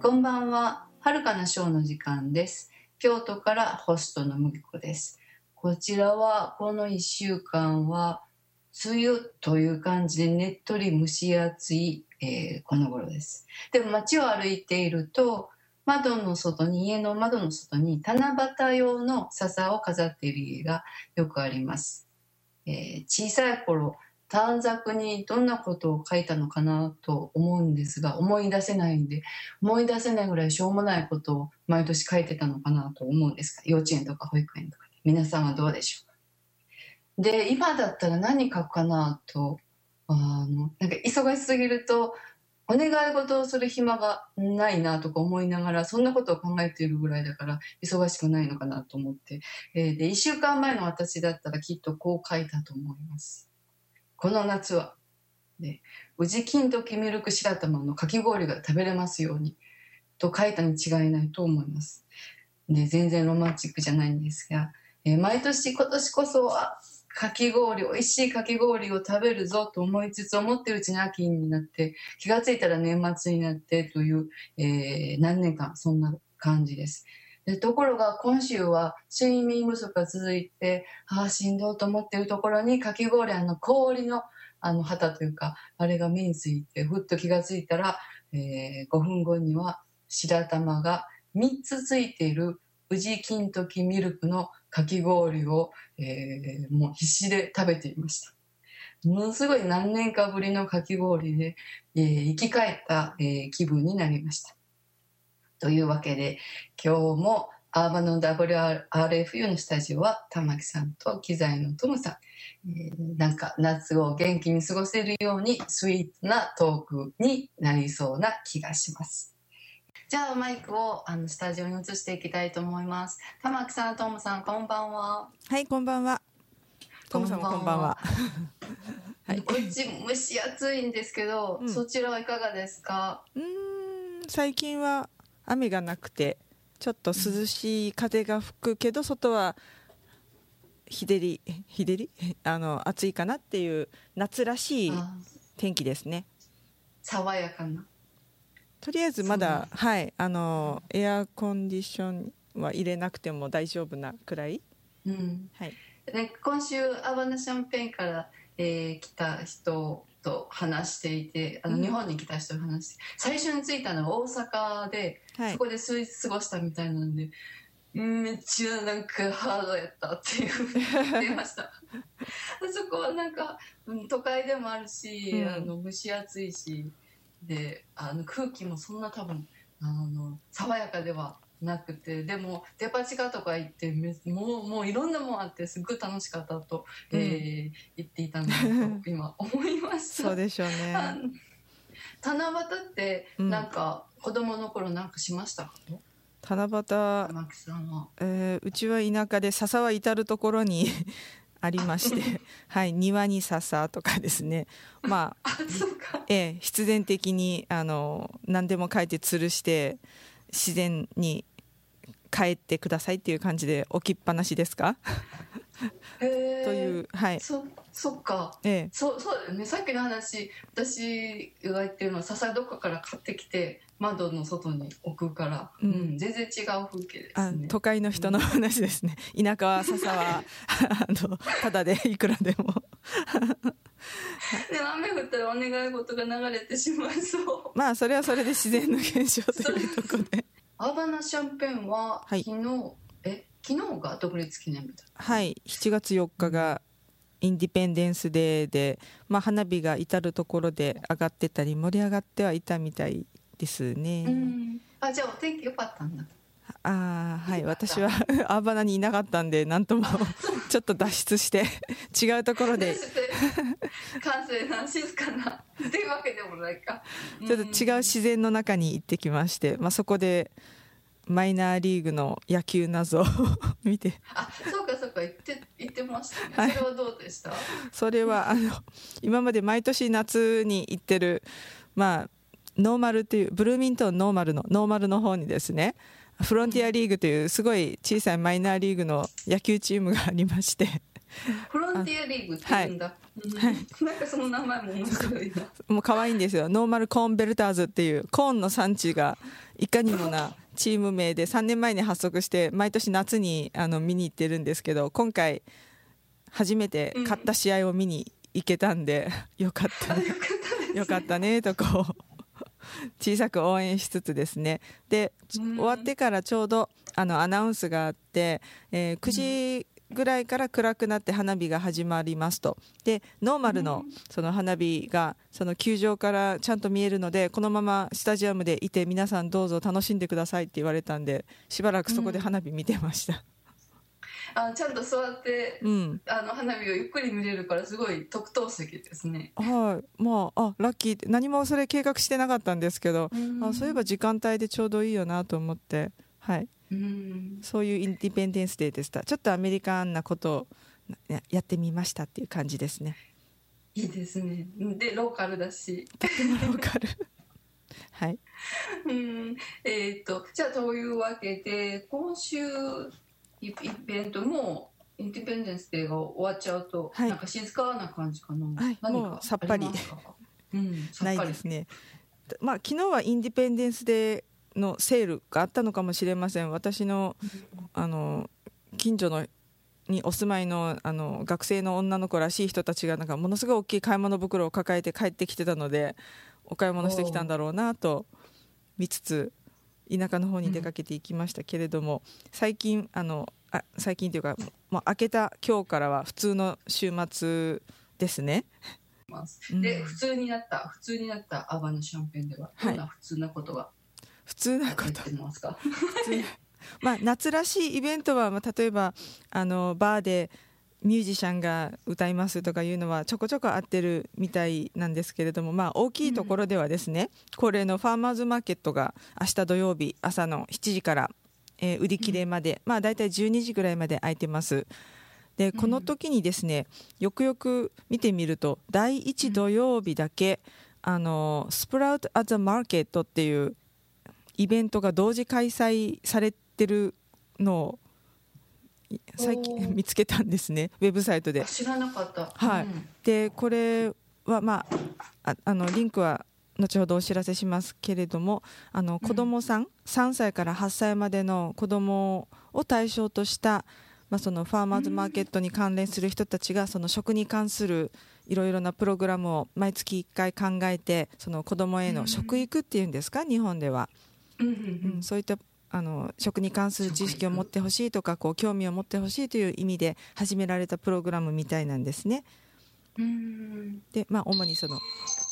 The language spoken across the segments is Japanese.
こんばんは。遥かなショーの時間です。京都からホストのむきこです。こちらはこの1週間は梅雨という感じでねっとり蒸し暑い、この頃です。でも街を歩いていると家の窓の外に七夕用の笹を飾っている家がよくあります。小さい頃短冊にどんなことを書いたのかなと思うんですが、思い出せないぐらいしょうもないことを毎年書いてたのかなと思うんですが、幼稚園とか保育園とかで皆さんはどうでしょうか。で、今だったら何書くかなと、なんか忙しすぎるとお願い事をする暇がないなとか思いながら、そんなことを考えているぐらいだから忙しくないのかなと思って、で1週間前の私だったらきっとこう書いたと思います。この夏は、宇治金時ミルク白玉のかき氷が食べれますようにと書いたに違いないと思います。で、全然ロマンチックじゃないんですが、毎年今年こそは美味しいかき氷を食べるぞと思いつつ、思ってるうちに秋になって気がついたら年末になってという、何年間そんな感じです。ところが今週は睡眠不足が続いて、しんどいと思っているところにかき氷氷の旗というかあれが目について、ふっと気がついたら、5分後には白玉が3つついている宇治金時ミルクのかき氷を、もう必死で食べていました。ものすごい何年かぶりのかき氷で、生き返った、気分になりました。というわけで今日もアーバの WRFU のスタジオは玉木さんと機材のトムさん、なんか夏を元気に過ごせるようにスイーツなトークになりそうな気がします。じゃあマイクをスタジオに移していきたいと思います。玉木さん、トムさん、こんばんは。 はい、こんばんは。トムさんもこんばんは。 はい、こっち蒸し暑いんですけど、そちらはいかがですか？ 最近は雨がなくてちょっと涼しい風が吹くけど、外は日照り暑いかなっていう夏らしい天気ですね。 爽やかな。 とりあえずまだ、はい、エアコンディションは入れなくても大丈夫なくらい、はい。 今週アバナシャンペーンから、来た人と話していて、日本に来た人と話して、最初に着いたのは大阪で、そこで数日過ごしたみたいなんで、めっちゃなんかハードやったっていうふうに言っていましたそこはなんか都会でもあるし、蒸し暑いしで、空気もそんな多分爽やかではなくて、でもデパ地下とか行ってもういろんなもんあってすごい楽しかったと、言っていたんだと今思いましたそうでしょうね。 七夕ってなんか子供の頃なんかしましたか？ 七夕、 玉木さんは、 うちは田舎で笹は至る所にありましてはい、庭に笹とかですね、まあそうか、 必然的に何でも書いて吊るして自然に帰ってくださいっていう感じで置きっぱなしですかという、はい、 そっか、そうだよね。さっきの話、私が言ってるのは笹どっかから買ってきて窓の外に置くから、全然違う風景ですね。 都会の人の話ですね。田舎は笹はただでいくらでもでも雨降ったらお願い事が流れてしまいそう。 まあそれはそれで自然の現象というところでアーバナシャンペーンは昨日が独立記念日だった。 はい、7月4日がインディペンデンスデーで、花火が至る所で上がってたり盛り上がってはいたみたいですね。 じゃあお天気良かったんだ。 はい、私はアーバナにいなかったんでなんともちょっと脱出して違うところで閑静な静かなっていうわけでもないか、 ちょっと違う自然の中に行ってきまして、そこでマイナーリーグの野球謎を見て、 そうか言ってましたね。それはどうでした？ それは今まで毎年夏に行ってる、ノーマルっていうブルーミントンノーマルの方にですね、フロンティアリーグというすごい小さいマイナーリーグの野球チームがありまして、 フロンティアリーグって言うんだ、なんかその名前も面白いな。 もう可愛いんですよ。ノーマルコーンベルターズっていうコーンの産地がいかにもなチーム名で3年前に発足して毎年夏に見に行ってるんですけど、今回初めて勝った試合を見に行けたんで、よかったね、よかったねとこう小さく応援しつつですね。で終わってからちょうどアナウンスがあって、9時ぐらいから暗くなって花火が始まりますと。でノーマルのその花火がその球場からちゃんと見えるので、このままスタジアムでいて皆さんどうぞ楽しんでくださいって言われたんで、しばらくそこで花火見てました。 ちゃんと座って、花火をゆっくり見れるからすごい特等席ですね。 はい、まあラッキーって、何もそれ計画してなかったんですけど、そういえば時間帯でちょうどいいよなと思って、はい、そういうインディペンデンスデーでした。ちょっとアメリカンなことをやってみましたっていう感じですね。 いいですね。でローカルだし、 とてもローカルはい。 じゃあというわけで今週イベントもインディペンデンスデーが終わっちゃうと、はい、なんか静かな感じかな。 はい、もうさっぱりないですね。まあ昨日はインディペンデンスデーのセールがあったのかもしれません。私の近所のにお住まいの学生の女の子らしい人たちがなんかものすごい大きい買い物袋を抱えて帰ってきてたので、お買い物してきたんだろうなと見つつ田舎の方に出かけていきましたけれども、最近最近というかもう明けた今日からは普通の週末ですね。 で普通になったアバのシャンペーンではどんな普通なことが普通なことやってますか？ まあ夏らしいイベントは、例えばバーでミュージシャンが歌いますとかいうのはちょこちょこ合ってるみたいなんですけれども、大きいところではですね、恒例のファーマーズマーケットが明日土曜日朝の7時から、売り切れまで、だいたい12時ぐらいまで空いてます。でこの時にですね、よくよく見てみると第1土曜日だけスプラウト・ア・ザ・マーケットっていうイベントが同時開催されてるのを最近見つけたんですね、ウェブサイトで。 知らなかった。 はい、でこれは、リンクは後ほどお知らせしますけれども、子どもさん、3歳から8歳までの子どもを対象とした、そのファーマーズマーケットに関連する人たちがその食に関するいろいろなプログラムを毎月1回考えて、その子どもへの食育っていうんですか、日本では、そういった食に関する知識を持ってほしいとか、興味を持ってほしいという意味で始められたプログラムみたいなんですね。で、主にその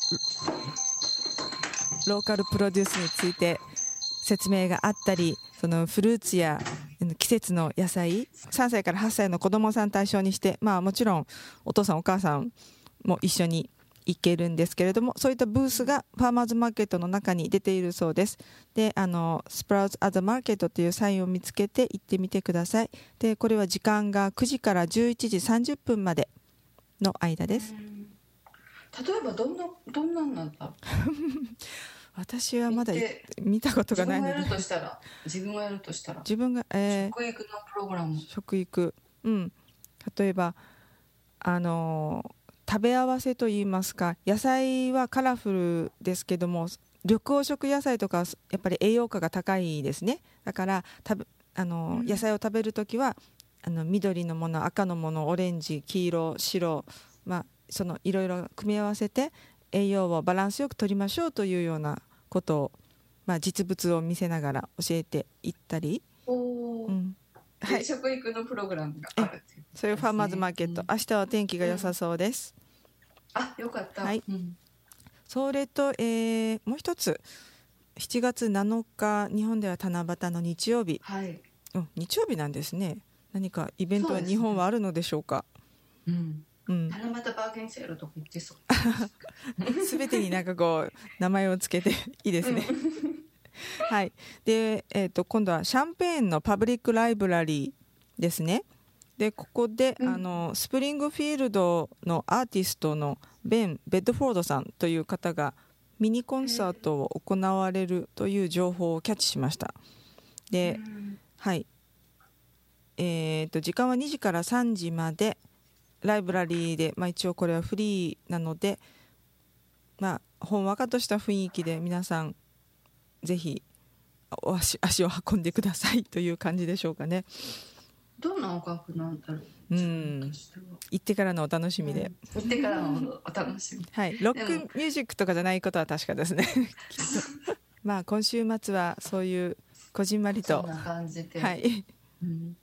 ローカルプロデュースについて説明があったり、そのフルーツや季節の野菜、3歳から8歳の子どもさん対象にして、もちろんお父さんお母さんも一緒に行けるんですけれども、そういったブースがファーマーズマーケットの中に出ているそうです。でスプラウト・ア・ザ・マーケットというサインを見つけて行ってみてください。でこれは時間が9時から11時30分までの間です。 例えばどんなんなんだろう私はまだ見たことがないので。 自分がやるとしたら食育のプログラム、 食育、例えば食べ合わせといいますか、野菜はカラフルですけども、緑黄色野菜とかやっぱり栄養価が高いですね。だから野菜を食べるときは緑のもの、赤のもの、オレンジ、黄色、白、そのいろいろ組み合わせて栄養をバランスよく取りましょうというようなことを、実物を見せながら教えていったり、 食育のプログラムがあるっていう、 そういうファーマーズマーケット、明日は天気が良さそうです。 よかった。 それと、もう一つ7月7日日本では七夕の日曜日、日曜日なんですね。何かイベントは日本はあるのでしょうか？ 七夕バーゲンセールとか言ってそう。 すべてになんか名前をつけていいですね。はい。で、今度はシャンペーンのパブリックライブラリーですね。でここで、スプリングフィールドのアーティストのベン・ベッドフォードさんという方がミニコンサートを行われるという情報をキャッチしました。で、はい、時間は2時から3時までライブラリーで、一応これはフリーなので、ほんわかとした雰囲気で皆さんぜひ足を運んでくださいという感じでしょうかね。 どんな音楽なんだろう。 行ってからのお楽しみで、 行ってからのお楽しみはい、ロックミュージックとかじゃないことは確かですねきっと今週末はそういうこじんまりとそんな感じで、 はい、